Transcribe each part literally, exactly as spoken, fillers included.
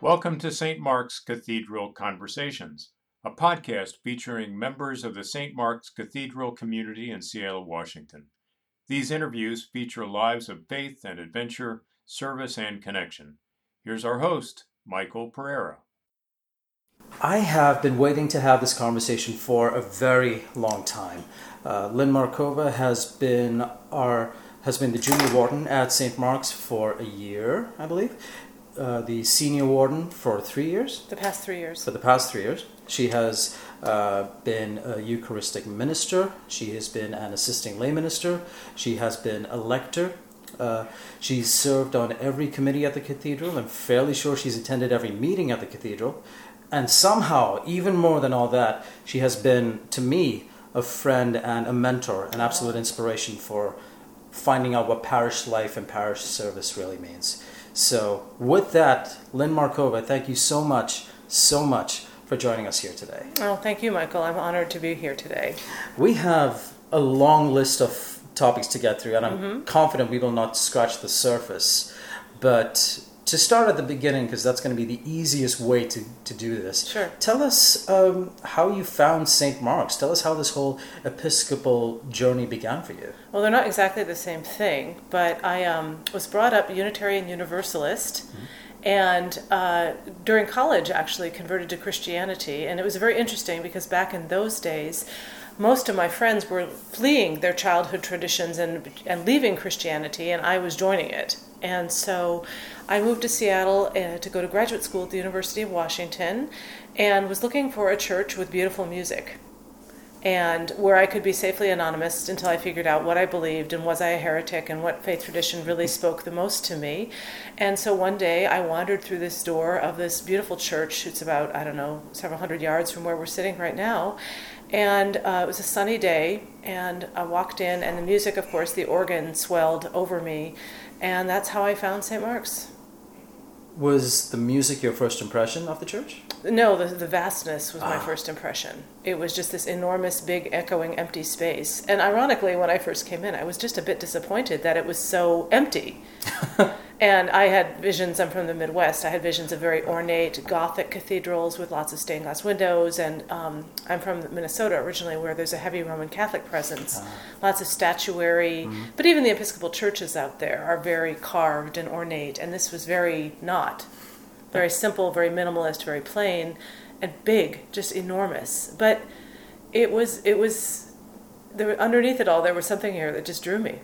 Welcome to Saint Mark's Cathedral Conversations, a podcast featuring members of the Saint Mark's Cathedral community in Seattle, Washington. These interviews feature lives of faith and adventure, service and connection. Here's our host, Michael Pereira. I have been waiting to have this conversation for a very long time. Uh, Lynn Markova has been our has been the junior warden at Saint Mark's for a year, I believe. Uh, the senior warden for three years. The past three years. For the past three years. She has uh, been a Eucharistic minister. She has been an assisting lay minister. She has been a lector. Uh, she's served on every committee at the cathedral. I'm fairly sure she's attended every meeting at the cathedral. And somehow, even more than all that, she has been, to me, a friend and a mentor, an absolute inspiration for finding out what parish life and parish service really means. So with that, Lynn Markova, thank you so much, so much for joining us here today. Oh, thank you, Michael. I'm honored to be here today. We have a long list of topics to get through, and I'm mm-hmm. confident we will not scratch the surface. But to start at the beginning, because that's going to be the easiest way to, to do this. Sure. Tell us um, how you found Saint Mark's. Tell us how this whole Episcopal journey began for you. Well, they're not exactly the same thing, but I um, was brought up Unitarian Universalist, mm-hmm. and uh, during college actually converted to Christianity. And it was very interesting because back in those days, most of my friends were fleeing their childhood traditions and and leaving Christianity, and I was joining it. And so I moved to Seattle uh, to go to graduate school at the University of Washington and was looking for a church with beautiful music and where I could be safely anonymous until I figured out what I believed and was I a heretic and what faith tradition really spoke the most to me. And so one day I wandered through this door of this beautiful church. It's about, I don't know, several hundred yards from where we're sitting right now. And uh, it was a sunny day, and I walked in, and the music, of course, the organ swelled over me, and that's how I found Saint Mark's. Was the music your first impression of the church? No, the, the vastness was my Ah. first impression. It was just this enormous, big, echoing, empty space. And ironically, when I first came in, I was just a bit disappointed that it was so empty. And I had visions, I'm from the Midwest, I had visions of very ornate Gothic cathedrals with lots of stained glass windows, and um, I'm from Minnesota originally, where there's a heavy Roman Catholic presence, Ah. lots of statuary, Mhm. but even the Episcopal churches out there are very carved and ornate, and this was very not. Very simple, very minimalist, very plain, and big, just enormous. But it was, it was, there, underneath it all, there was something here that just drew me.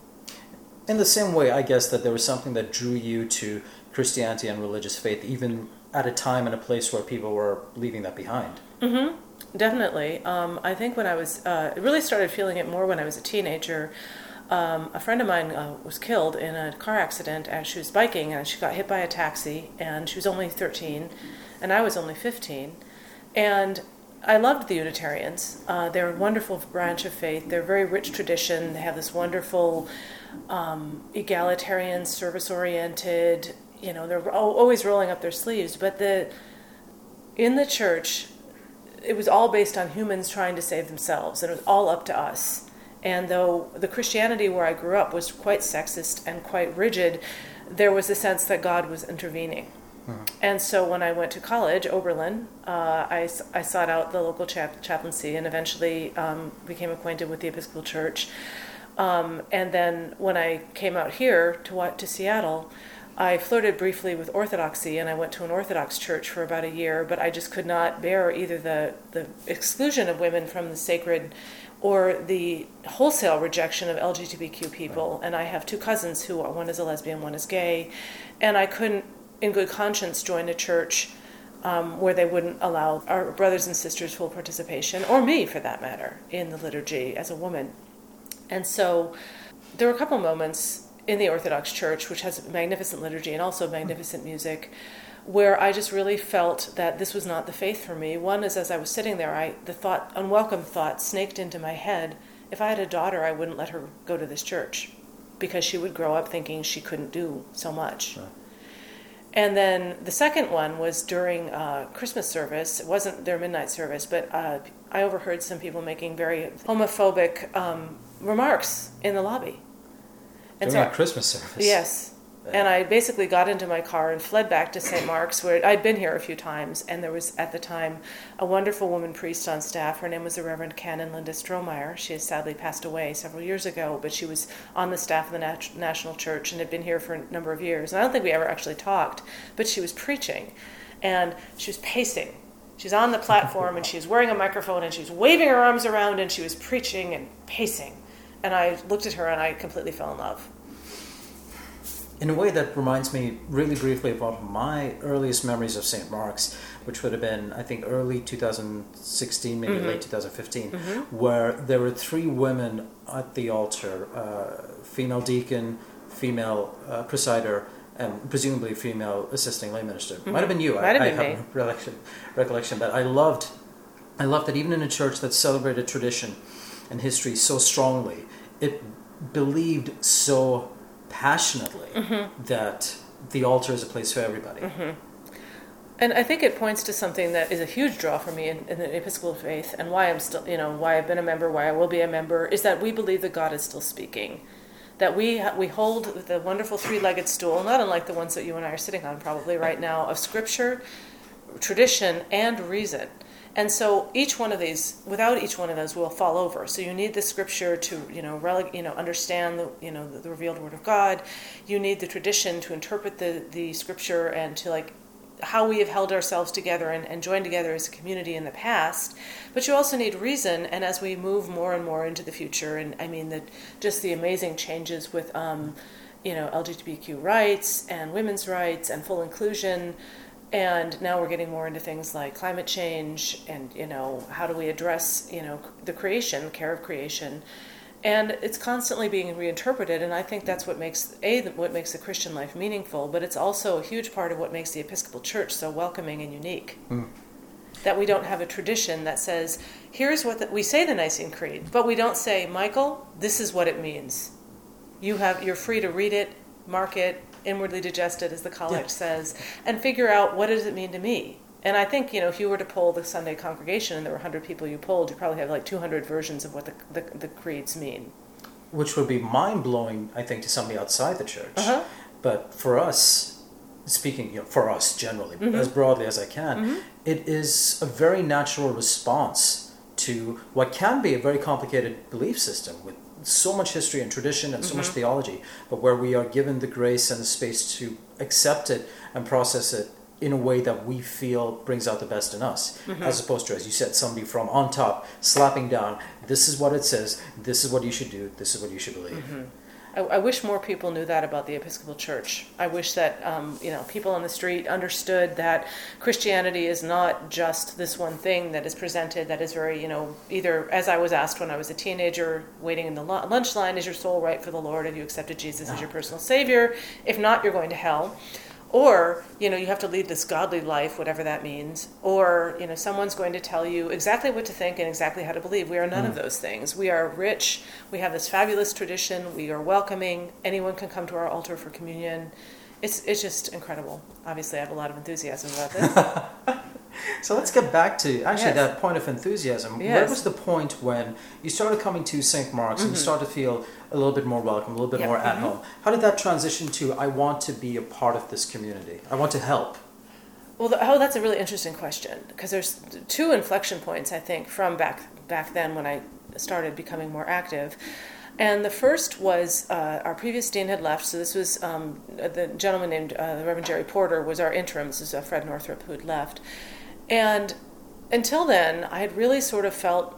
In the same way, I guess, that there was something that drew you to Christianity and religious faith, even at a time and a place where people were leaving that behind. Mm-hmm. Definitely. Um, I think when I was, uh, I really started feeling it more when I was a teenager. Um, a friend of mine uh, was killed in a car accident as she was biking, and she got hit by a taxi, and she was only thirteen, and I was only fifteen. And I loved the Unitarians. Uh, they're a wonderful branch of faith. They're a very rich tradition. They have this wonderful um, egalitarian, service-oriented, you know, they're always rolling up their sleeves. But the in the church, it was all based on humans trying to save themselves, and it was all up to us. And though the Christianity where I grew up was quite sexist and quite rigid, there was a sense that God was intervening. Mm-hmm. And so when I went to college, Oberlin, uh, I, I sought out the local chap- chaplaincy and eventually um, became acquainted with the Episcopal Church. Um, and then when I came out here to to Seattle, I flirted briefly with Orthodoxy, and I went to an Orthodox church for about a year, but I just could not bear either the, the exclusion of women from the sacred or the wholesale rejection of L G B T Q people. And I have two cousins who are, one is a lesbian, one is gay, and I couldn't, in good conscience, join a church um, where they wouldn't allow our brothers and sisters full participation, or me for that matter, in the liturgy as a woman. And so there were a couple moments in the Orthodox Church, which has magnificent liturgy and also magnificent music, where I just really felt that this was not the faith for me. One is, as I was sitting there, I the thought, unwelcome thought, snaked into my head. If I had a daughter, I wouldn't let her go to this church because she would grow up thinking she couldn't do so much. Right. And then the second one was during uh, Christmas service. It wasn't their midnight service, but uh, I overheard some people making very homophobic um, remarks in the lobby. And during so, a Christmas service? Yes. And I basically got into my car and fled back to Saint Mark's, where I'd been here a few times, and there was, at the time, a wonderful woman priest on staff. Her name was the Reverend Canon Linda Strohmeyer. She has sadly passed away several years ago, but she was on the staff of the Nat- National Church and had been here for a number of years. And I don't think we ever actually talked, but she was preaching, and she was pacing. She's on the platform, and she was wearing a microphone, and she was waving her arms around, and she was preaching and pacing. And I looked at her, and I completely fell in love. In a way, that reminds me really briefly about my earliest memories of Saint Mark's, which would have been, I think, early two thousand sixteen, maybe mm-hmm. late two thousand fifteen, mm-hmm. where there were three women at the altar, uh, female deacon, female uh, presider, and presumably female assisting lay minister. Mm-hmm. Might have been you. Might I, have I been have me. no recollection, recollection, but I loved, I loved that even in a church that celebrated tradition and history so strongly, it believed so passionately mm-hmm. that the altar is a place for everybody. Mm-hmm. And I think it points to something that is a huge draw for me in, in the Episcopal faith, and why I'm still, you know, why I've been a member, why I will be a member, is that we believe that God is still speaking. That we we hold the wonderful three-legged stool, not unlike the ones that you and I are sitting on probably right now, of Scripture, tradition, and reason. And so each one of these, without each one of those, will fall over. So you need the Scripture to, you know, rele- you know, understand the, you know, the, the revealed Word of God. You need the tradition to interpret the, the Scripture and to, like, how we have held ourselves together and, and joined together as a community in the past. But you also need reason, and as we move more and more into the future, and I mean, the, just the amazing changes with, um, you know, L G B T Q rights and women's rights and full inclusion. And now we're getting more into things like climate change and, you know, how do we address, you know, the creation, the care of creation. And it's constantly being reinterpreted, and I think that's what makes, A, what makes the Christian life meaningful, but it's also a huge part of what makes the Episcopal Church so welcoming and unique. Mm. That we don't have a tradition that says, here's what, the, we say the Nicene Creed, but we don't say, Michael, this is what it means. You have, you're free to read it, mark it, inwardly digest it, as the college yeah. says, and figure out what does it mean to me. And I think, you know, if you were to poll the Sunday congregation and there were one hundred people you polled, you probably have like two hundred versions of what the, the, the creeds mean. Which would be mind-blowing, I think, to somebody outside the church. Uh-huh. But for us, speaking, you know, for us generally, mm-hmm. as broadly as I can, mm-hmm. it is a very natural response to what can be a very complicated belief system with so much history and tradition and so mm-hmm. much theology, but where we are given the grace and the space to accept it and process it in a way that we feel brings out the best in us, mm-hmm. as opposed to, as you said, somebody from on top slapping down, this is what it says, this is what you should do, this is what you should believe. Mm-hmm. I, I wish more people knew that about the Episcopal Church. I wish that um, you know, people on the street understood that Christianity is not just this one thing that is presented that is very, you know, either, as I was asked when I was a teenager waiting in the lunch line, is your soul right for the Lord? Have you accepted Jesus as your personal Savior? If not, you're going to hell. Or, you know, you have to lead this godly life, whatever that means. Or, you know, someone's going to tell you exactly what to think and exactly how to believe. We are none mm. of those things. We are rich. We have this fabulous tradition. We are welcoming. Anyone can come to our altar for communion. It's it's just incredible. Obviously, I have a lot of enthusiasm about this. So let's get back to, actually, yes. that point of enthusiasm. Yes. Where was the point when you started coming to Saint Mark's mm-hmm. and you started to feel a little bit more welcome, a little bit yep. more at mm-hmm. home? How did that transition to, I want to be a part of this community? I want to help? Well, the, oh, that's a really interesting question, because there's two inflection points, I think, from back back then when I started becoming more active. And the first was uh, our previous dean had left, so this was um, the gentleman named uh, the Reverend Jerry Porter was our interim. This is uh, Fred Northrup who had left. And until then, I had really sort of felt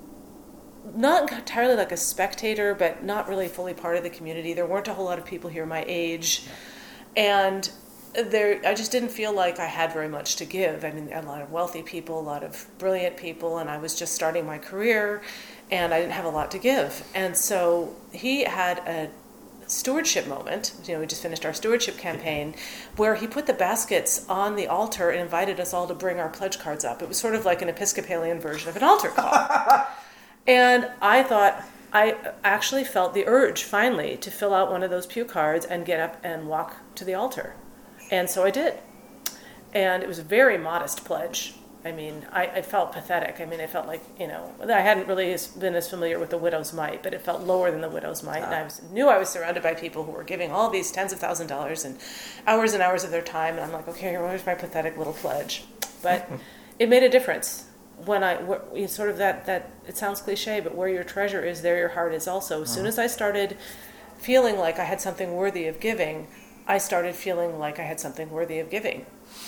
not entirely like a spectator, but not really fully part of the community. There weren't a whole lot of people here my age. And there, I just didn't feel like I had very much to give. I mean, a lot of wealthy people, a lot of brilliant people, and I was just starting my career, and I didn't have a lot to give. And so he had a stewardship moment, you know, we just finished our stewardship campaign, where he put the baskets on the altar and invited us all to bring our pledge cards up. It was sort of like an Episcopalian version of an altar call. And I thought, I actually felt the urge, finally, to fill out one of those pew cards and get up and walk to the altar. And so I did. And it was a very modest pledge. I mean, I, I felt pathetic. I mean, I felt like, you know, I hadn't really been as familiar with the widow's mite, but it felt lower than the widow's mite. Ah. And I was, knew I was surrounded by people who were giving all these tens of thousands of dollars and hours and hours of their time. And I'm like, okay, where's my pathetic little pledge? But it made a difference. When I, where, sort of that, that, it sounds cliche, but where your treasure is, there your heart is also. As uh-huh. soon as I started feeling like I had something worthy of giving, I started feeling like I had something worthy of giving.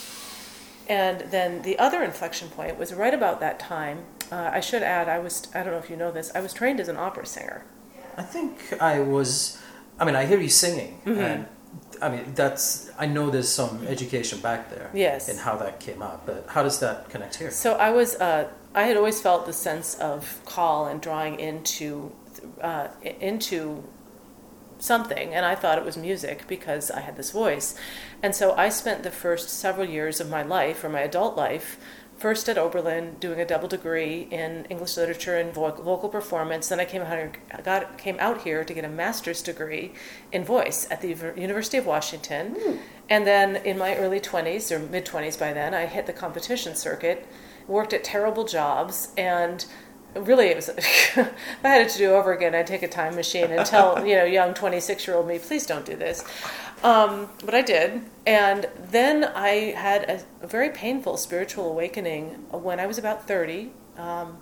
And then the other inflection point was right about that time. Uh, I should add, I was, I don't know if you know this, I was trained as an opera singer. I think I was, I mean, I hear you singing. Mm-hmm. And I mean, that's, I know there's some education back there. Yes. In how that came up, but how does that connect here? So I was, uh, I had always felt the sense of call and drawing into, uh, into something, and I thought it was music because I had this voice. And so I spent the first several years of my life, or my adult life, first at Oberlin doing a double degree in English literature and vo- vocal performance. Then I came out, here, got, came out here to get a master's degree in voice at the University of Washington. Mm. And then in my early twenties, or mid-twenties by then, I hit the competition circuit, worked at terrible jobs, and really, it was. If I had it to do over again, I'd take a time machine and tell you know young twenty-six-year-old me, please don't do this. Um, but I did, and then I had a, a very painful spiritual awakening when I was about thirty. Um,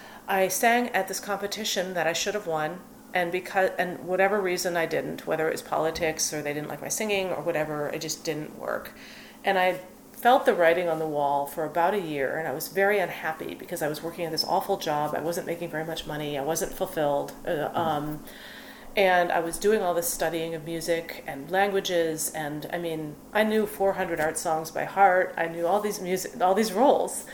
I sang at this competition that I should have won, and because and whatever reason I didn't, whether it was politics or they didn't like my singing or whatever, it just didn't work, and I felt the writing on the wall for about a year, and I was very unhappy because I was working at this awful job. I wasn't making very much money. I wasn't fulfilled. Uh, um, and I was doing all this studying of music and languages, and I mean, I knew four hundred art songs by heart. I knew all these music, all these roles,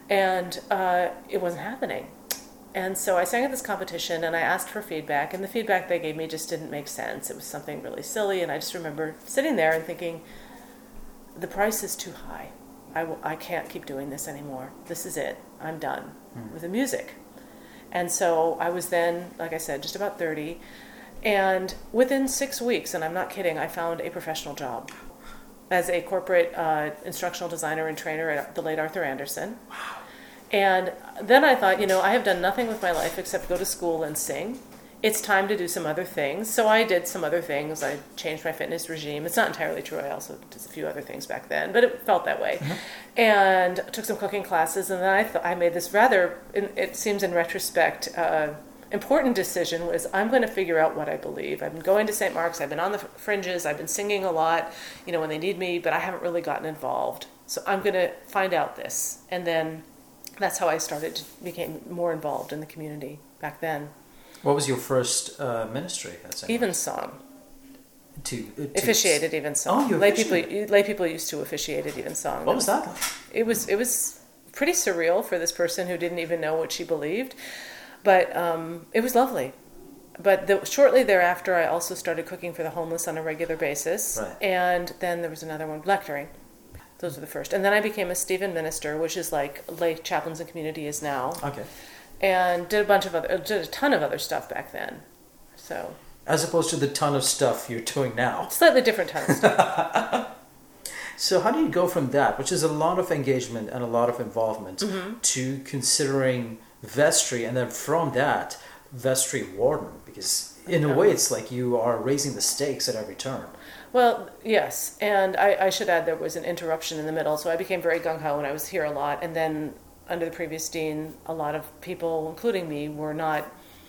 and uh, it wasn't happening. And so I sang at this competition, and I asked for feedback, and the feedback they gave me just didn't make sense. It was something really silly, and I just remember sitting there and thinking, the price is too high. I, w- I can't keep doing this anymore. This is it. I'm done mm. with the music. And so I was then, like I said, just about thirty. And within six weeks, and I'm not kidding, I found a professional job as a corporate uh, instructional designer and trainer at the late Arthur Anderson. Wow. And then I thought, you know, I have done nothing with my life except go to school and sing. It's time to do some other things. So I did some other things. I changed my fitness regime. It's not entirely true. I also did a few other things back then, but it felt that way. Mm-hmm. And took some cooking classes, and then I th- I made this rather, it seems in retrospect, uh, important decision was I'm going to figure out what I believe. I've been going to Saint Mark's. I've been on the fringes. I've been singing a lot, you know, when they need me, but I haven't really gotten involved. So I'm going to find out this. And then that's how I started to became more involved in the community back then. What was your first uh, ministry at Saint Evensong. To, uh, to officiated Evensong. Oh, you lay people, lay people used to officiate at Evensong. What was that like? It was it was pretty surreal for this person who didn't even know what she believed, but um, it was lovely. But the, shortly thereafter, I also started cooking for the homeless on a regular basis, right. And then there was another one, lecturing. Those were the first, and then I became a Stephen minister, which is like lay chaplains and community is now. Okay. And did a bunch of other, did a ton of other stuff back then. So. As opposed to the ton of stuff you're doing now. Slightly different ton of stuff. So how do you go from that, which is a lot of engagement and a lot of involvement, mm-hmm. to considering vestry, and then from that, vestry warden? Because in a way, it's like you are raising the stakes at every turn. Well, yes. And I, I should add there was an interruption in the middle. So I became very gung-ho and I was here a lot. And then under the previous dean, a lot of people, including me, were not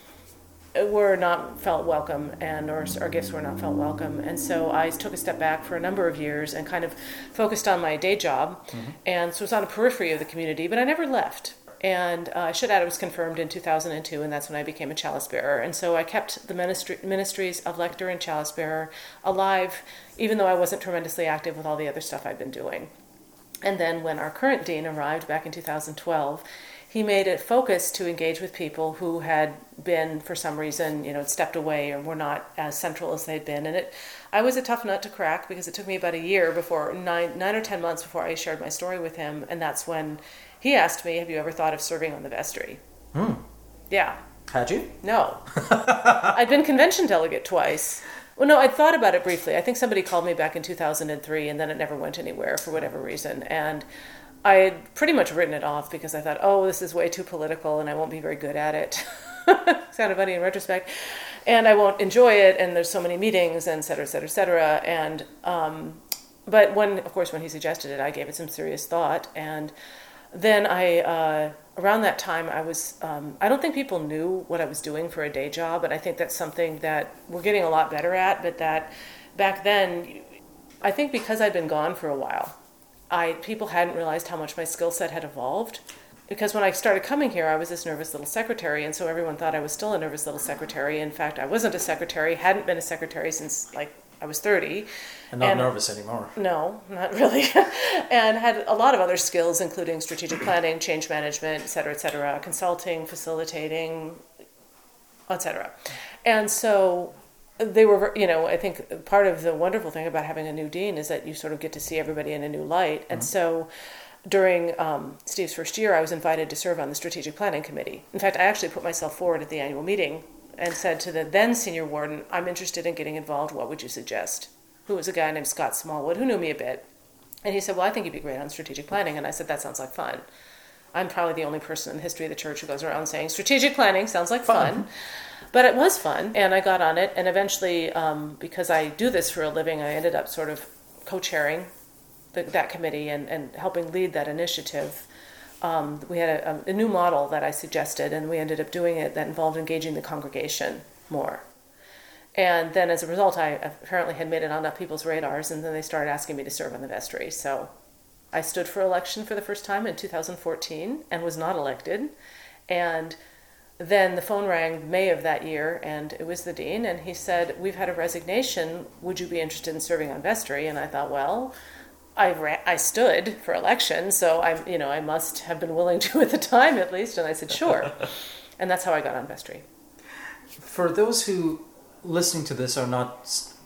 were not felt welcome, and or our gifts were not felt welcome. And so I took a step back for a number of years and kind of focused on my day job, mm-hmm. and so it was on the periphery of the community, but I never left. And uh, I should add, I was confirmed in two thousand two, and that's when I became a chalice bearer. And so I kept the ministry, ministries of lector and chalice bearer alive, even though I wasn't tremendously active with all the other stuff I'd been doing. And then when our current dean arrived back in two thousand twelve, he made it focus to engage with people who had been, for some reason, you know, stepped away or were not as central as they'd been. And it, I was a tough nut to crack because it took me about a year before, nine, nine or ten months before I shared my story with him. And that's when he asked me, have you ever thought of serving on the vestry? Hmm. Yeah. Had you? No. I'd been convention delegate twice. Well, no, I'd thought about it briefly. I think somebody called me back in two thousand three, and then it never went anywhere for whatever reason. And I had pretty much written it off because I thought, oh, this is way too political and I won't be very good at it. Kind of funny in retrospect. And I won't enjoy it, and there's so many meetings, and et cetera, et cetera, et cetera. And, um, but when, of course, when he suggested it, I gave it some serious thought. And then I, uh, around that time, I was, um, I don't think people knew what I was doing for a day job, and I think that's something that we're getting a lot better at, but that back then, I think because I'd been gone for a while, I people hadn't realized how much my skill set had evolved. Because when I started coming here, I was this nervous little secretary, and so everyone thought I was still a nervous little secretary. In fact, I wasn't a secretary, hadn't been a secretary since, like, I was thirty. And not and, nervous anymore. No, not really. And had a lot of other skills, including strategic planning, change management, et cetera, et cetera, consulting, facilitating, et cetera. And so they were, you know, I think part of the wonderful thing about having a new dean is that you sort of get to see everybody in a new light. And mm-hmm. so during um, Steve's first year, I was invited to serve on the strategic planning committee. In fact, I actually put myself forward at the annual meeting and said to the then senior warden, I'm interested in getting involved. What would you suggest? Who was a guy named Scott Smallwood, who knew me a bit. And he said, well, I think you'd be great on strategic planning. And I said, that sounds like fun. I'm probably the only person in the history of the church who goes around saying, strategic planning sounds like fun. fun. But it was fun, and I got on it. And eventually, um, because I do this for a living, I ended up sort of co-chairing the, that committee and, and helping lead that initiative. Um, we had a, a new model that I suggested, and we ended up doing it that involved engaging the congregation more. And then as a result, I apparently had made it on enough people's radars, and then they started asking me to serve on the vestry. So I stood for election for the first time in two thousand fourteen and was not elected. And then the phone rang May of that year, and it was the dean, and he said, we've had a resignation. Would you be interested in serving on vestry? And I thought, well, I ran, I stood for election, so I, you know, I must have been willing to at the time at least. And I said, sure. And that's how I got on vestry. For those who listening to this are not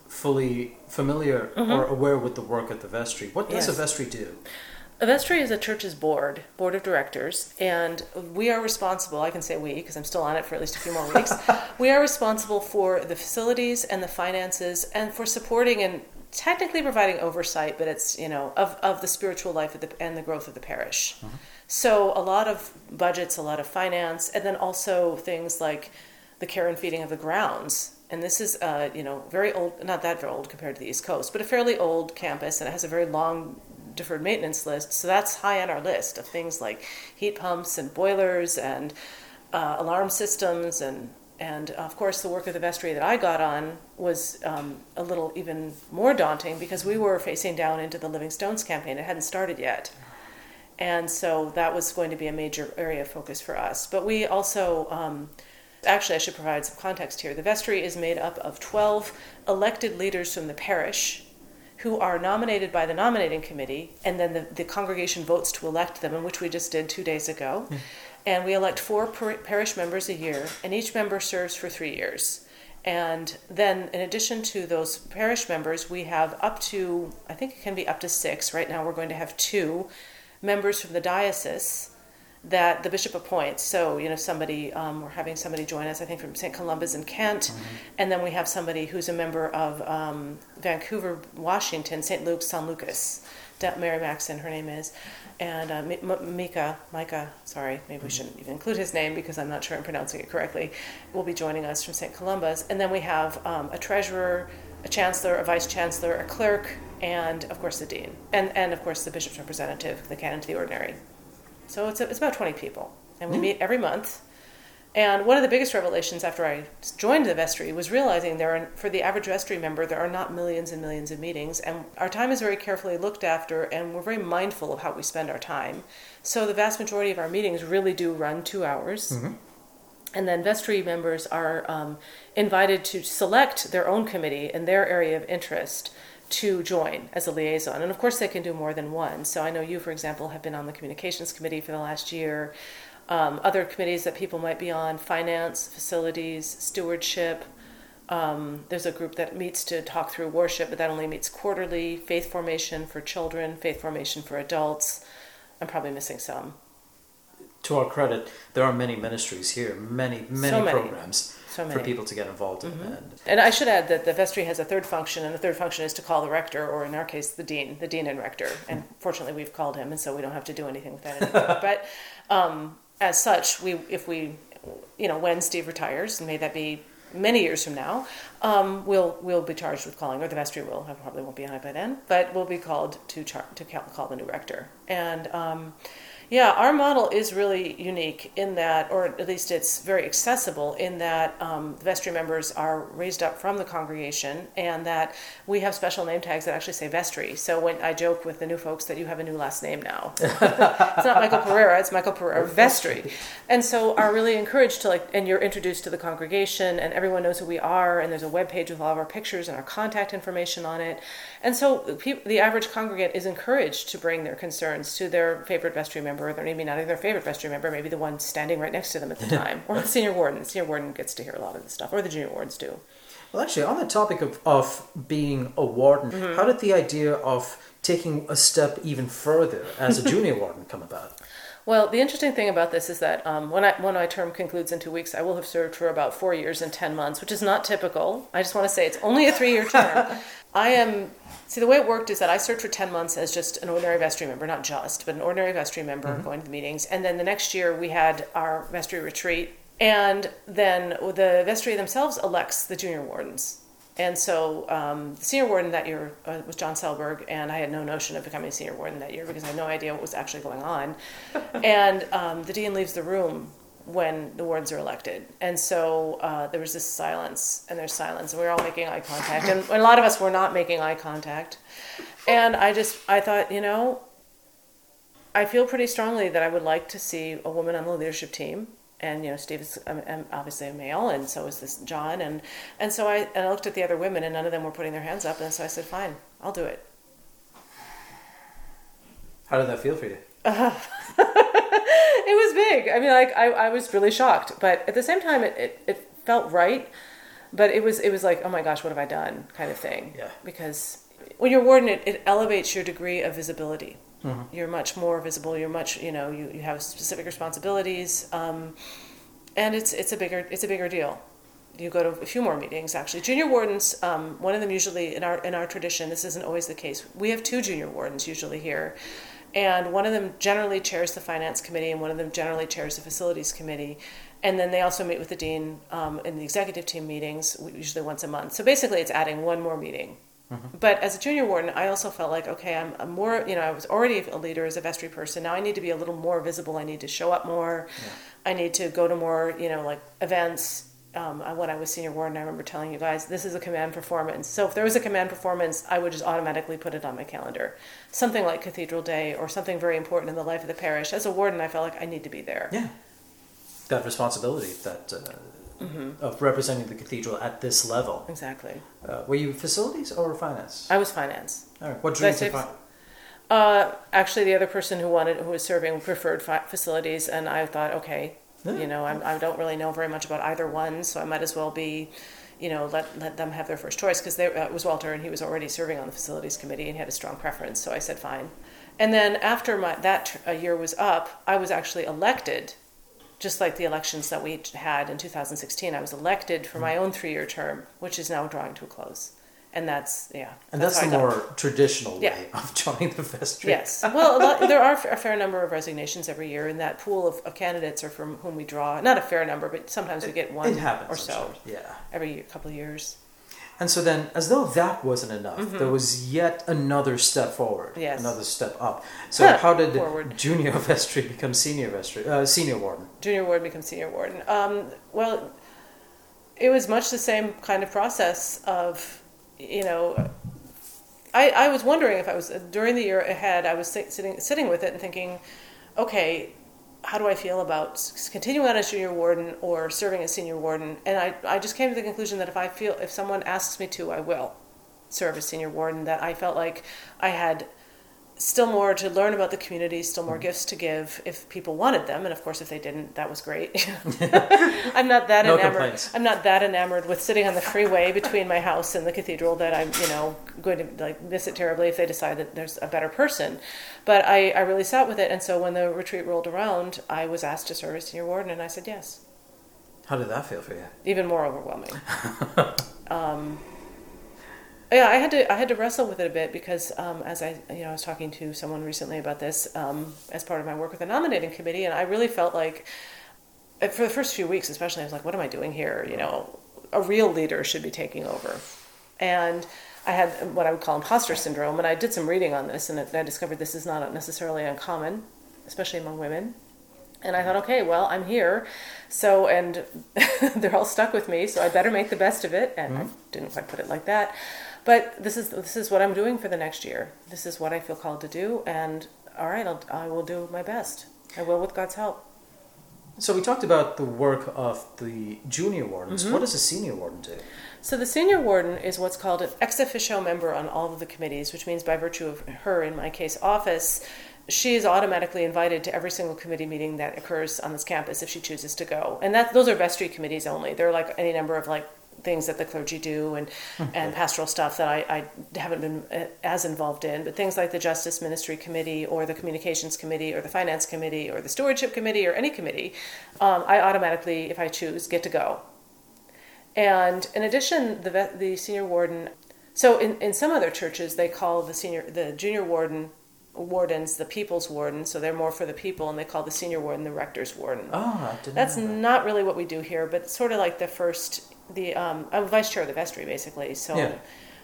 fully familiar mm-hmm. or aware with the work at the vestry, what does yes. a vestry do? A vestry is a church's board, board of directors, and we are responsible, I can say we, because I'm still on it for at least a few more weeks, we are responsible for the facilities and the finances and for supporting and technically providing oversight, but it's, you know, of, of the spiritual life of the, and the growth of the parish. Mm-hmm. So a lot of budgets, a lot of finance, and then also things like the care and feeding of the grounds. And this is, uh, you know, very old, not that very old compared to the East Coast, but a fairly old campus, and it has a very long deferred maintenance list. So that's high on our list of things like heat pumps and boilers and uh, alarm systems. And, and of course, the work of the vestry that I got on was um, a little even more daunting because we were facing down into the Living Stones campaign. It hadn't started yet. And so that was going to be a major area of focus for us. But we also... Um, Actually, I should provide some context here. The vestry is made up of twelve elected leaders from the parish who are nominated by the nominating committee, and then the, the congregation votes to elect them, and which we just did two days ago. Mm. And we elect four par- parish members a year, and each member serves for three years. And then in addition to those parish members, we have up to, I think it can be up to six. Right now we're going to have two members from the diocese that the bishop appoints. So, you know, somebody, um, we're having somebody join us, I think, from Saint Columba's in Kent. Mm-hmm. And then we have somebody who's a member of um, Vancouver, Washington, Saint Luke's, San Lucas. Mary Maxon, her name is. And uh, M- Mika, Micah, sorry, maybe mm-hmm. we shouldn't even include his name because I'm not sure I'm pronouncing it correctly, will be joining us from Saint Columba's. And then we have um, a treasurer, a chancellor, a vice chancellor, a clerk, and, of course, the dean. And, and of course, the bishop's representative, the canon to the ordinary. So it's, a, it's about twenty people, and we mm. meet every month. And one of the biggest revelations after I joined the vestry was realizing there are, for the average vestry member, there are not millions and millions of meetings, and our time is very carefully looked after, and we're very mindful of how we spend our time. So the vast majority of our meetings really do run two hours. Mm-hmm. And then vestry members are um, invited to select their own committee in their area of interest to join as a liaison. And of course they can do more than one. So I know you, for example, have been on the communications committee for the last year. Um, other committees that people might be on, finance, facilities, stewardship. Um, there's a group that meets to talk through worship, but that only meets quarterly. Faith formation for children, faith formation for adults. I'm probably missing some. To our credit, there are many ministries here, many, many, so many. programs. So for people to get involved in. Mm-hmm. And, and I should add that the vestry has a third function, and the third function is to call the rector, or in our case, the dean, the dean and rector. And fortunately, we've called him, and so we don't have to do anything with that anymore. But um, as such, we if we, you know, when Steve retires, and may that be many years from now, um, we'll we'll be charged with calling, or the vestry will. I probably won't be on it by then, but we'll be called to char- to call the new rector. And um, yeah, our model is really unique in that, or at least it's very accessible in that um, the vestry members are raised up from the congregation, and that we have special name tags that actually say vestry. So when I joke with the new folks that you have a new last name now, it's not Michael Pereira, it's Michael Pereira Vestry, and so are really encouraged to like, and you're introduced to the congregation, and everyone knows who we are, and there's a web page with all of our pictures and our contact information on it, and so the average congregant is encouraged to bring their concerns to their favorite vestry member, or their, maybe not their favorite vestry member, maybe the one standing right next to them at the time, or the senior warden. The senior warden gets to hear a lot of this stuff, or the junior wardens do. Well, actually, on the topic of, of being a warden, mm-hmm. how did the idea of taking a step even further as a junior warden come about? Well, the interesting thing about this is that um, when I when my term concludes in two weeks, I will have served for about four years and ten months, which is not typical. I just want to say it's only a three-year term. I am... See, the way it worked is that I served for ten months as just an ordinary vestry member, not just, but an ordinary vestry member mm-hmm. going to the meetings. And then the next year we had our vestry retreat. And then the vestry themselves elects the junior wardens. And so um, the senior warden that year uh, was John Selberg, and I had no notion of becoming a senior warden that year because I had no idea what was actually going on. And um, the dean leaves the room when the wardens are elected. And so uh, there was this silence, and there's silence, and we were all making eye contact. And a lot of us were not making eye contact. And I just, I thought, you know, I feel pretty strongly that I would like to see a woman on the leadership team. And, you know, Steve is um, obviously a male, and so is this John. And, and so I, and I looked at the other women, and none of them were putting their hands up. And so I said, fine, I'll do it. How did that feel for you? Uh, it was big. I mean, like, I, I was really shocked. But at the same time, it, it, it felt right. But it was it was like, oh my gosh, what have I done kind of thing. Yeah. Because when you're warden, it, it elevates your degree of visibility. Mm-hmm. You're much more visible. You're much, you know, you, you have specific responsibilities, um, and it's it's a bigger it's a bigger deal. You go to a few more meetings actually. Junior wardens, um, one of them usually in our in our tradition. This isn't always the case. We have two junior wardens usually here, and one of them generally chairs the finance committee, and one of them generally chairs the facilities committee. And then they also meet with the dean um, in the executive team meetings, usually once a month. So basically, it's adding one more meeting. Mm-hmm. But as a junior warden, I also felt like, okay, I'm, I'm more, you know, I was already a leader as a vestry person. Now I need to be a little more visible. I need to show up more. Yeah. I need to go to more, you know, like events. Um, when I was senior warden, I remember telling you guys, this is a command performance. So if there was a command performance, I would just automatically put it on my calendar. Something like Cathedral Day or something very important in the life of the parish. As a warden, I felt like I need to be there. Yeah. That responsibility, that... Uh... Mm-hmm. of representing the cathedral at this level. Exactly. Uh, were you facilities or finance? I was finance. All right. What drew you to finance? Uh, actually, the other person who wanted, who was serving, preferred fi- facilities, and I thought, okay, yeah. you know, I'm, I don't really know very much about either one, so I might as well be, you know, let let them have their first choice because uh, it was Walter, and he was already serving on the facilities committee and he had a strong preference. So I said, fine. And then after my that uh, year was up, I was actually elected. Just like the elections that we had in two thousand sixteen, I was elected for my own three-year term, which is now drawing to a close. And that's, yeah. And that's, that's the more traditional yeah. way of joining the vestry. Yes. Well, a lot, there are a fair number of resignations every year, and that pool of, of candidates are from whom we draw. Not a fair number, but sometimes we get one it happens, or so sure. yeah. every couple of years. And so then, as though that wasn't enough, mm-hmm. there was yet another step forward, yes. another step up. So how did forward. junior vestry become senior vestry, uh, senior warden? Junior warden becomes senior warden. Um, well, it was much the same kind of process of, you know, I, I was wondering if I was, during the year ahead, I was sitting sitting with it and thinking, okay, how do I feel about continuing on as junior warden or serving as senior warden? And I, I just came to the conclusion that if I feel, if someone asks me to, I will serve as senior warden, that I felt like I had still more to learn about the community, still more gifts to give if people wanted them. And of course, if they didn't, that was great. I'm not that no enamored. Complaints. I'm not that enamored with sitting on the freeway between my house and the cathedral that I'm, you know, going to like miss it terribly if they decide that there's a better person. But I, I really sat with it. And so when the retreat rolled around, I was asked to serve as senior warden, and I said yes. How did that feel for you? Even more overwhelming. um, yeah, I had to I had to wrestle with it a bit because um, as I you know I was talking to someone recently about this um, as part of my work with the nominating committee, and I really felt like for the first few weeks, especially, I was like, "What am I doing here?" You know, a real leader should be taking over, and I had what I would call imposter syndrome, and I did some reading on this, and I discovered this is not necessarily uncommon, especially among women. And I thought, okay, well, I'm here, so, and they're all stuck with me, so I better make the best of it, and mm-hmm. I didn't quite put it like that, but this is this is what I'm doing for the next year. This is what I feel called to do, and all right, I'll, I will do my best. I will with God's help. So we talked about the work of the junior wardens. Mm-hmm. What does a senior warden do? So the senior warden is what's called an ex officio member on all of the committees, which means by virtue of her, in my case, office, she is automatically invited to every single committee meeting that occurs on this campus if she chooses to go. And that those are vestry committees only. They're like any number of like things that the clergy do and, okay. and pastoral stuff that I, I haven't been as involved in. But things like the Justice Ministry Committee or the Communications Committee or the Finance Committee or the Stewardship Committee or any committee, um, I automatically, if I choose, get to go. And in addition, the the senior warden, so in, in some other churches, they call the senior the junior warden wardens the people's warden, so they're more for the people, and they call the senior warden the rector's warden. Oh, I didn't That's know that. not really what we do here, but sort of like the first, the um, I'm vice chair of the vestry, basically. So, yeah.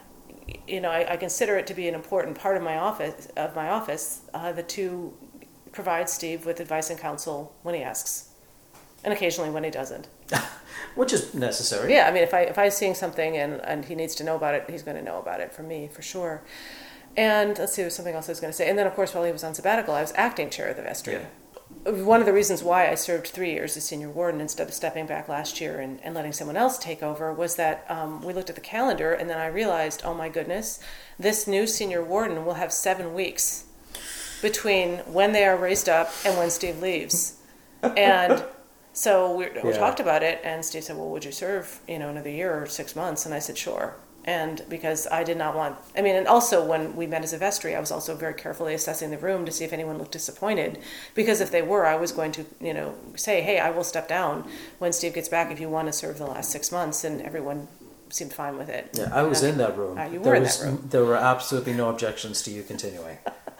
you know, I, I consider it to be an important part of my office. Of my office, uh, the to provide Steve with advice and counsel when he asks, and occasionally when he doesn't. Which is necessary. Yeah, I mean, if I if I'm seeing something and, and he needs to know about it, he's going to know about it from me for sure. And let's see, there was something else I was going to say. And then, of course, while he was on sabbatical, I was acting chair of the vestry. Yeah. One of the reasons why I served three years as senior warden instead of stepping back last year and, and letting someone else take over was that um, we looked at the calendar, and then I realized, oh my goodness, this new senior warden will have seven weeks between when they are raised up and when Steve leaves. And so we, we yeah. talked about it, and Steve said, well, would you serve, you know, another year or six months? And I said, sure. And because I did not want, I mean, and also when we met as a vestry, I was also very carefully assessing the room to see if anyone looked disappointed. Because if they were, I was going to, you know, say, hey, I will step down when Steve gets back if you want to serve the last six months. And everyone seemed fine with it. Yeah, I was in that room. Uh, you were there in was, that room. There were absolutely no objections to you continuing.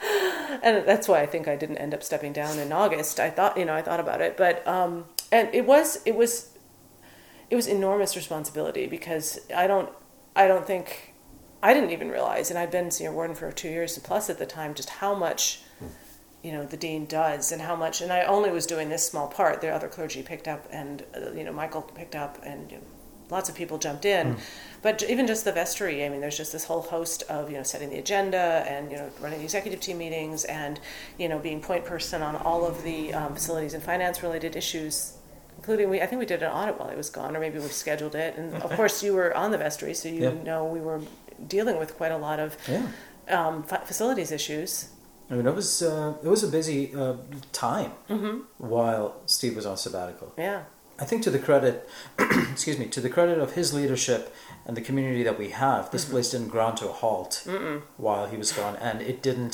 And that's why I think I didn't end up stepping down in August. I thought, you know, I thought about it. But, um, and it was, it was, it was enormous responsibility because I don't, I don't think, I didn't even realize, and I'd been senior warden for two years plus at the time, just how much, you know, the dean does and how much, and I only was doing this small part. The other clergy picked up and, uh, you know, Michael picked up and you know, lots of people jumped in. Mm. But even just the vestry, I mean, there's just this whole host of, you know, setting the agenda and, you know, running the executive team meetings and, you know, being point person on all of the um, facilities and finance related issues. Including, we, I think we did an audit while I was gone, or maybe we scheduled it. And of course, you were on the vestry, so you yeah. know we were dealing with quite a lot of yeah. um, fa- facilities issues. I mean, it was uh, it was a busy uh, time mm-hmm. while Steve was on sabbatical. Yeah, I think to the credit, excuse me, to the credit of his leadership and the community that we have, this mm-hmm. place didn't ground to a halt Mm-mm. while he was gone, and it didn't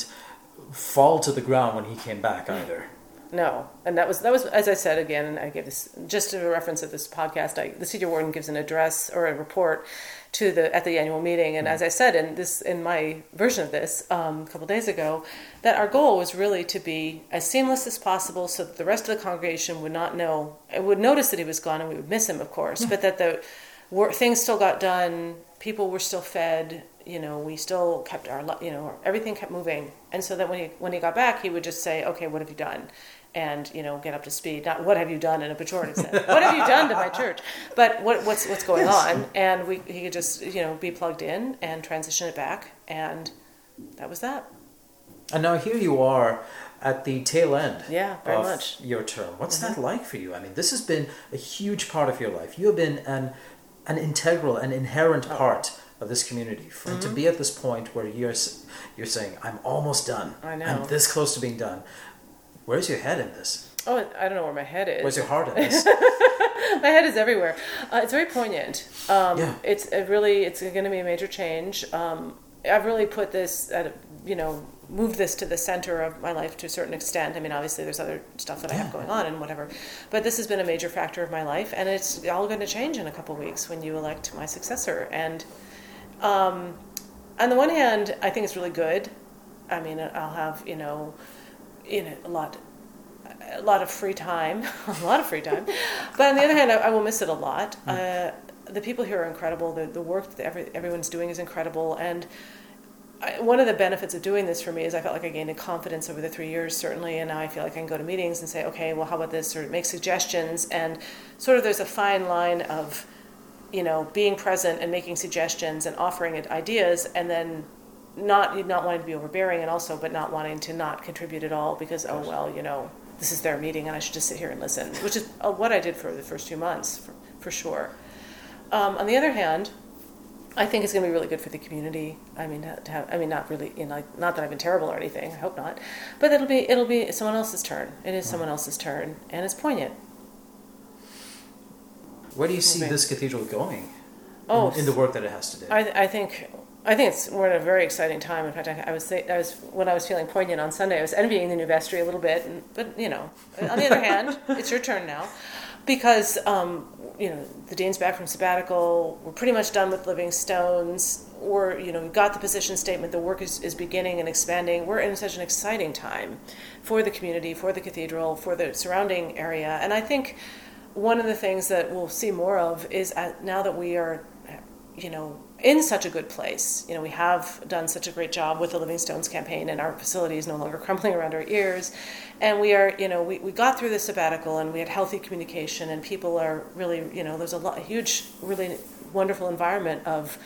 fall to the ground when he came back either. No, and that was that was as I said again. And I gave this just a reference of this podcast. I, the senior warden gives an address or a report to the at the annual meeting, and mm-hmm. as I said in this in my version of this um, a couple of days ago, that our goal was really to be as seamless as possible, so that the rest of the congregation would not know, it would notice that he was gone, and we would miss him, of course, mm-hmm. but that the work, things still got done, people were still fed. You know, we still kept our, you know, everything kept moving, and so that when he when he got back, he would just say, "Okay, what have you done?" And you know, get up to speed. Not what have you done in a pejorative sense. What have you done to my church? But what what's what's going yes. on? And we he could just you know be plugged in and transition it back, and that was that. And now here you are at the tail end. Yeah, very of much. Your term. What's mm-hmm. that like for you? I mean, this has been a huge part of your life. You have been an an integral, an inherent oh. part of this community. For mm-hmm. to be at this point where you're you're saying, "I'm almost done. I know. I'm this close to being done." Where's your head in this? Oh, I don't know where my head is. Where's your heart in this? My head is everywhere. Uh, it's very poignant. Um, yeah. It's it really, it's going to be a major change. Um, I've really put this at you know, moved this to the center of my life to a certain extent. I mean, obviously there's other stuff that I have going on and whatever, but this has been a major factor of my life, and it's all going to change in a couple of weeks when you elect my successor. And um, on the one hand, I think it's really good. I mean, I'll have, you know, you know, a lot, a lot of free time, a lot of free time. But on the other hand, I, I will miss it a lot. Uh, the people here are incredible. The the work that every, everyone's doing is incredible. And I, one of the benefits of doing this for me is I felt like I gained a confidence over the three years, certainly. And now I feel like I can go to meetings and say, okay, well, how about this? Or make suggestions. And sort of there's a fine line of, you know, being present and making suggestions and offering it ideas, and then not not wanting to be overbearing, and also but not wanting to not contribute at all because, oh, well, you know, this is their meeting and I should just sit here and listen, which is what I did for the first few months, for, for sure. Um, on the other hand, I think it's going to be really good for the community. I mean, to have, I mean, not really, you know, not that I've been terrible or anything. I hope not, but it'll be it'll be someone else's turn. It is someone else's turn, and it's poignant. Where do you see Okay. this cathedral going? Oh, in, in the work that it has to do. I, I think I think it's we're at a very exciting time. In fact, I, I was say, I was when I was feeling poignant on Sunday, I was envying the new vestry a little bit. And, but you know, on the other hand, it's your turn now, because um, you know the dean's back from sabbatical. We're pretty much done with Living Stones. We're you know we've got the position statement. The work is, is beginning and expanding. We're in such an exciting time for the community, for the cathedral, for the surrounding area, and I think one of the things that we'll see more of is at, now that we are, you know, in such a good place. You know, we have done such a great job with the Living Stones campaign, and our facility is no longer crumbling around our ears. And we are, you know, we, we got through the sabbatical, and we had healthy communication, and people are really, you know, there's a, lot, a huge, really wonderful environment of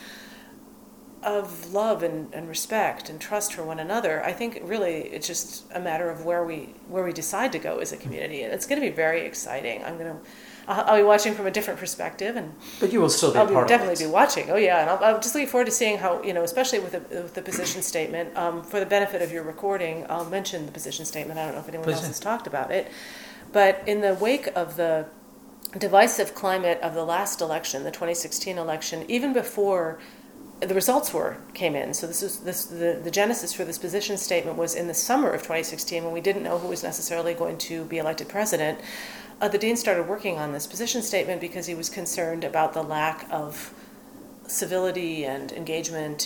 of love and, and respect and trust for one another. I think really it's just a matter of where we where we decide to go as a community, and it's going to be very exciting. I'm going to I'll, I'll be watching from a different perspective, and But you will still be I'll a be, part definitely of it. be watching. Oh yeah, and I'll, I'm just looking forward to seeing how, you know, especially with the, with the position statement. Um, for the benefit of your recording, I'll mention the position statement. I don't know if anyone Please else do. has talked about it, but in the wake of the divisive climate of the last election, the twenty sixteen election, even before the results were came in. So this is this the, the genesis for this position statement was in the summer of twenty sixteen, when we didn't know who was necessarily going to be elected president. Uh, the dean started working on this position statement because he was concerned about the lack of civility and engagement,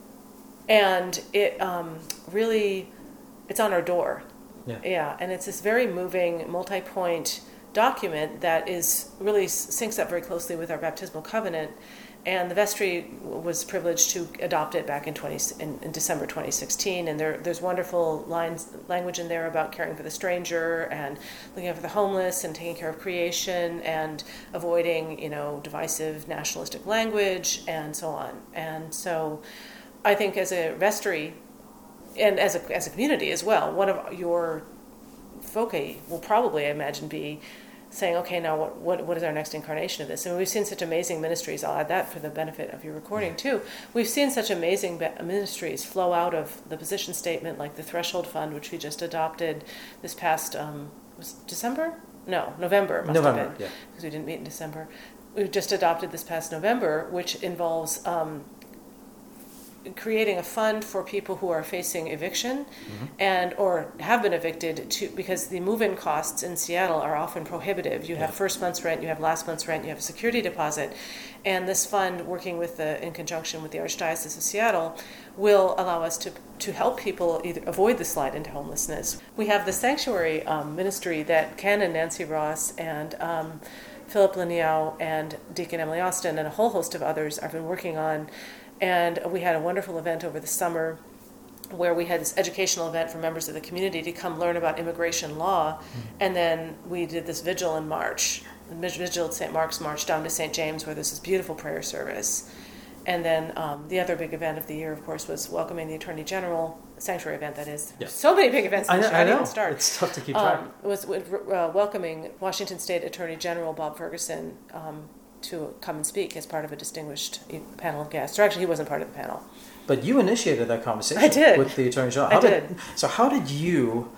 and it um, really it's on our door. Yeah. Yeah, and it's this very moving, multi-point document that is really syncs up very closely with our baptismal covenant. And the vestry was privileged to adopt it back in twenty in, in December twenty sixteen, and there there's wonderful lines language in there about caring for the stranger and looking out for the homeless and taking care of creation and avoiding, you know, divisive nationalistic language and so on. And so, I think as a vestry and as a as a community as well, one of your foci will probably, I imagine, be saying, okay, now what, what what is our next incarnation of this? And we've seen such amazing ministries. I'll add that for the benefit of your recording too. We've seen such amazing be- ministries flow out of the position statement, like the Threshold Fund, which we just adopted this past um, was it December? No, November. Must November, have been, yeah. because we didn't meet in December. We just adopted this past November, which involves um, creating a fund for people who are facing eviction mm-hmm. and or have been evicted to because the move-in costs in Seattle are often prohibitive. You have yeah. first month's rent, you have last month's rent, you have a security deposit, and this fund, working with the in conjunction with the Archdiocese of Seattle, will allow us to to help people either avoid the slide into homelessness. We have the sanctuary um, ministry that Ken and Nancy Ross and um, Philip Liniao and Deacon Emily Austin and a whole host of others have been working on. And we had a wonderful event over the summer where we had this educational event for members of the community to come learn about immigration law. Mm-hmm. And then we did this vigil in March, the vigil at Saint Mark's March down to Saint James, where there's this beautiful prayer service. And then um, the other big event of the year, of course, was welcoming the Attorney General, sanctuary event, that is. Yeah. So many big events. I know. I, I didn't know. even start. It's tough to keep track. Um, was uh, welcoming Washington State Attorney General Bob Ferguson um, to come and speak as part of a distinguished panel of guests. Or actually, he wasn't part of the panel. But you initiated that conversation I did. with the Attorney General. I How did. did. So how did you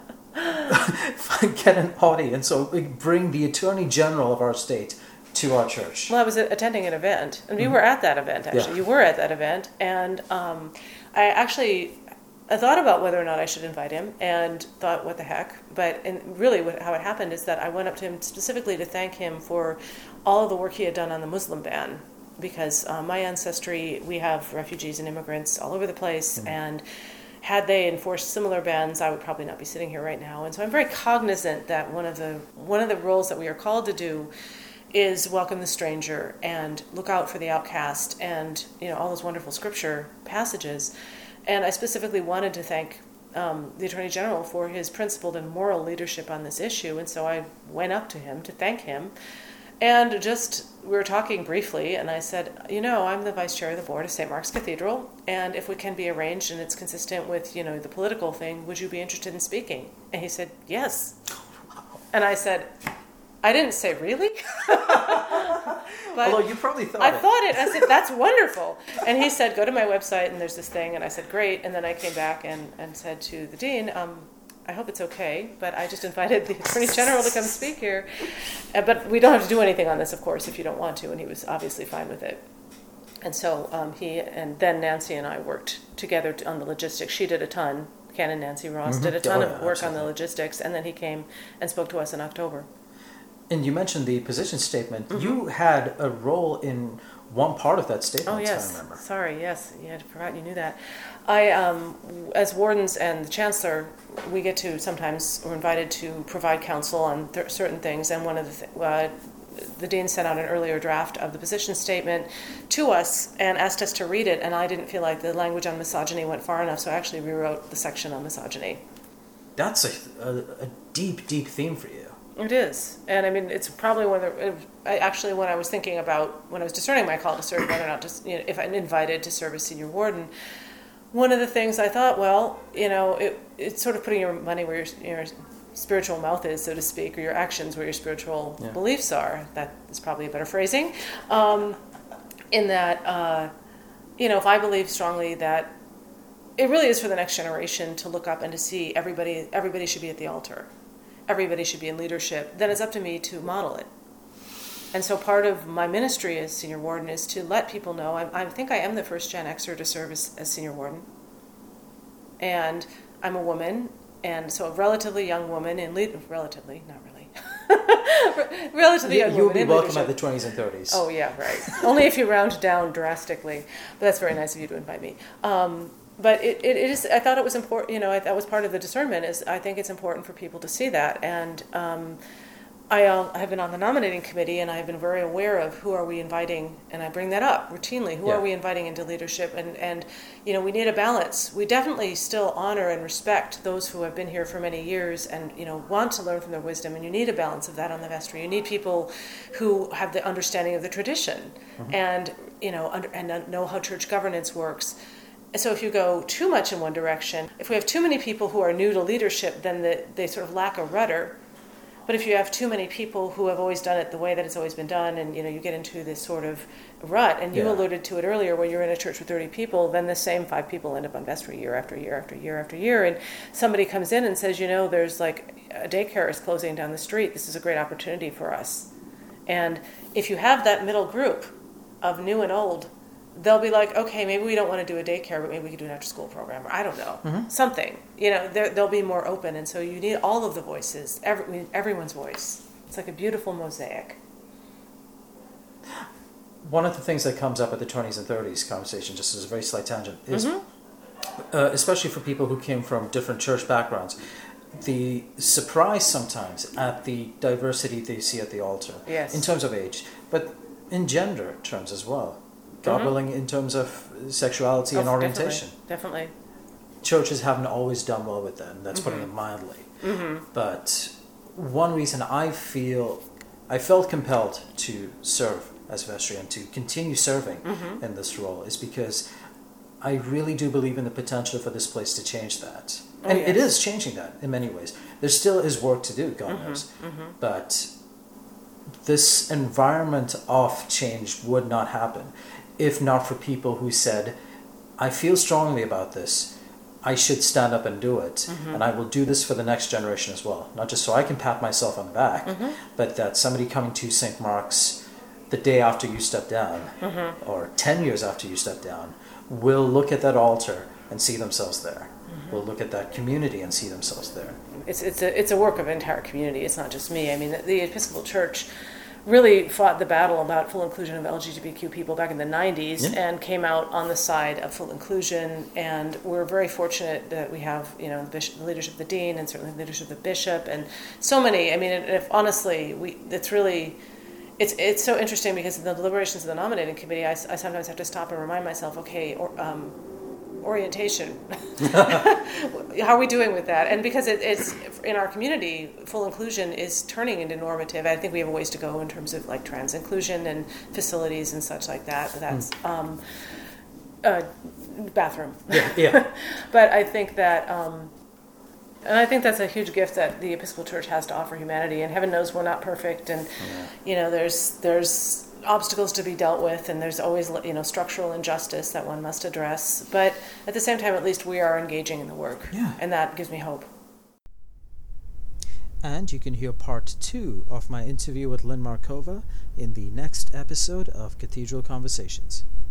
get an audience or bring the Attorney General of our state to our church? Well, I was attending an event, and we Mm-hmm. were at that event, actually. Yeah. You were at that event, and um, I actually I thought about whether or not I should invite him and thought, what the heck? But and really what, how it happened is that I went up to him specifically to thank him for all of the work he had done on the Muslim ban. Because uh, my ancestry, we have refugees and immigrants all over the place, mm-hmm. and had they enforced similar bans, I would probably not be sitting here right now. And so I'm very cognizant that one of the one of the roles that we are called to do is welcome the stranger and look out for the outcast, and you know all those wonderful scripture passages. And I specifically wanted to thank um, the Attorney General for his principled and moral leadership on this issue, and so I went up to him to thank him. And just, we were talking briefly, and I said, you know, I'm the vice chair of the board of Saint Mark's Cathedral, and if it can be arranged and it's consistent with, you know, the political thing, would you be interested in speaking? And he said, yes. And I said, I didn't say really. But although you probably thought I it. thought it. I said, that's wonderful. And he said, go to my website, and there's this thing. And I said, great. And then I came back and, and said to the dean, um, I hope it's okay, but I just invited the Attorney General to come speak here. Uh, but we don't have to do anything on this, of course, if you don't want to, and he was obviously fine with it. And so um, he and then Nancy and I worked together on the logistics. She did a ton. Canon Nancy Ross mm-hmm. did a ton oh, of yeah, work absolutely. on the logistics, and then he came and spoke to us in October. And you mentioned the position statement. Mm-hmm. You had a role in one part of that statement, oh, yes. I remember. Sorry, yes. You had forgotten you knew that. I, um, as wardens and the chancellor, we get to sometimes, we're invited to provide counsel on th- certain things, and one of the, th- uh, the dean sent out an earlier draft of the position statement to us and asked us to read it, and I didn't feel like the language on misogyny went far enough, so I actually rewrote the section on misogyny. That's a, a, a deep, deep theme for you. It is. And I mean, it's probably one of the, I actually, when I was thinking about, when I was discerning my call to serve, whether or not to, you know, if I'm invited to serve as senior warden, one of the things I thought, well, you know, it, it's sort of putting your money where your, your spiritual mouth is, so to speak, or your actions where your spiritual yeah. beliefs are. That is probably a better phrasing. Um, in that, uh, you know, if I believe strongly that it really is for the next generation to look up and to see everybody, everybody should be at the altar. Everybody should be in leadership, then it's up to me to model it. And so part of my ministry as senior warden is to let people know, I, I think I am the first Gen Xer to serve as, as senior warden. And I'm a woman, and so a relatively young woman in lead, relatively, not really. relatively young You'll woman be in welcome leadership. at the twenties and thirties. Oh yeah, right. Only if you round down drastically. But that's very nice of you to invite me. Um, But it, it is, I thought it was important, you know, I, that was part of the discernment, is I think it's important for people to see that. And um, I, uh, I have been on the nominating committee, and I've been very aware of who are we inviting, and I bring that up routinely. Who yeah. are we inviting into leadership? And, and, you know, we need a balance. We definitely still honor and respect those who have been here for many years and, you know, want to learn from their wisdom, and you need a balance of that on the vestry. You need people who have the understanding of the tradition mm-hmm. and, you know, under, and know how church governance works. So if you go too much in one direction, if we have too many people who are new to leadership, then the, they sort of lack a rudder. But if you have too many people who have always done it the way that it's always been done, and you know you get into this sort of rut, and you yeah. alluded to it earlier, when you're in a church with thirty people, then the same five people end up on vestry year after year after year after year, and somebody comes in and says, you know, there's like a daycare is closing down the street. This is a great opportunity for us. And if you have that middle group of new and old, they'll be like, okay, maybe we don't want to do a daycare, but maybe we could do an after-school program, or I don't know, mm-hmm. something. You know, they'll be more open, and so you need all of the voices, every, everyone's voice. It's like a beautiful mosaic. One of the things that comes up at the twenties and thirties conversation, just as a very slight tangent, is mm-hmm. uh, especially for people who came from different church backgrounds, the surprise sometimes at the diversity they see at the altar, yes. in terms of age, but in gender terms as well. God mm-hmm. willing, in terms of sexuality oh, and orientation. Definitely, definitely. Churches haven't always done well with them. That's mm-hmm. putting it mildly. Mm-hmm. But one reason I feel, I felt compelled to serve as vestry and to continue serving mm-hmm. in this role is because I really do believe in the potential for this place to change that. Oh, and yes. it is changing that in many ways. There still is work to do, God mm-hmm. knows. Mm-hmm. But this environment of change would not happen if not for people who said, I feel strongly about this, I should stand up and do it, mm-hmm. and I will do this for the next generation as well. Not just so I can pat myself on the back, mm-hmm. but that somebody coming to Saint Mark's the day after you step down, mm-hmm. or ten years after you step down, will look at that altar and see themselves there. Mm-hmm. will look at that community and see themselves there. It's it's a it's a work of an entire community. It's not just me. I mean, the, the Episcopal Church really fought the battle about full inclusion of L G B T Q people back in the nineties, yeah. and came out on the side of full inclusion. And we're very fortunate that we have, you know, the, bishop, the leadership of the dean, and certainly the leadership of the bishop, and so many. I mean, if honestly, we it's really. It's it's so interesting because in the deliberations of the nominating committee, I, I sometimes have to stop and remind myself, okay, or, um, orientation. How are we doing with that? And because it, it's in our community, full inclusion is turning into normative. I think we have a ways to go in terms of like trans inclusion and facilities and such like that. But that's mm. um, uh, bathroom. Yeah. yeah. But I think that. Um, And I think that's a huge gift that the Episcopal Church has to offer humanity. And heaven knows we're not perfect, and yeah. you know, there's there's obstacles to be dealt with, and there's always, you know, structural injustice that one must address. But at the same time, at least we are engaging in the work, yeah. and that gives me hope. And you can hear part two of my interview with Lynn Markova in the next episode of Cathedral Conversations.